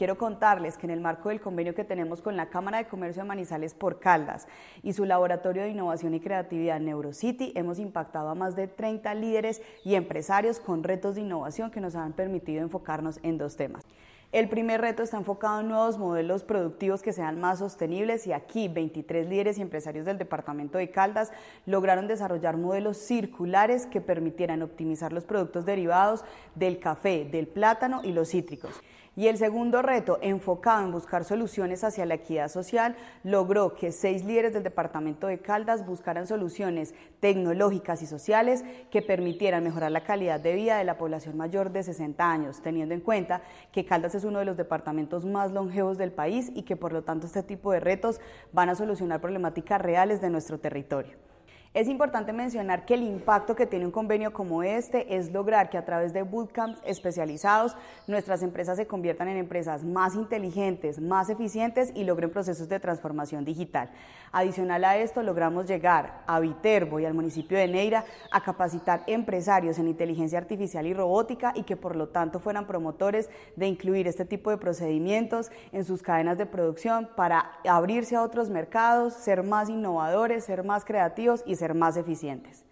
quiero contarles que en el marco del convenio que tenemos con la Cámara de Comercio de Manizales por Caldas y su Laboratorio de Innovación y Creatividad NeuroCity, hemos impactado a más de 30 líderes y empresarios con retos de innovación que nos han permitido enfocarnos en dos temas. El primer reto está enfocado en nuevos modelos productivos que sean más sostenibles y aquí 23 líderes y empresarios del departamento de Caldas lograron desarrollar modelos circulares que permitieran optimizar los productos derivados del café, del plátano y los cítricos. Y el segundo reto, enfocado en buscar soluciones hacia la equidad social, logró que 6 líderes del departamento de Caldas buscaran soluciones tecnológicas y sociales que permitieran mejorar la calidad de vida de la población mayor de 60 años, teniendo en cuenta que Caldas es uno de los departamentos más longevos del país y que por lo tanto este tipo de retos van a solucionar problemáticas reales de nuestro territorio. Es importante mencionar que el impacto que tiene un convenio como este es lograr que a través de bootcamps especializados nuestras empresas se conviertan en empresas más inteligentes, más eficientes y logren procesos de transformación digital. Adicional a esto, logramos llegar a Viterbo y al municipio de Neira a capacitar empresarios en inteligencia artificial y robótica y que por lo tanto fueran promotores de incluir este tipo de procedimientos en sus cadenas de producción para abrirse a otros mercados, ser más innovadores, ser más creativos y ser más eficientes.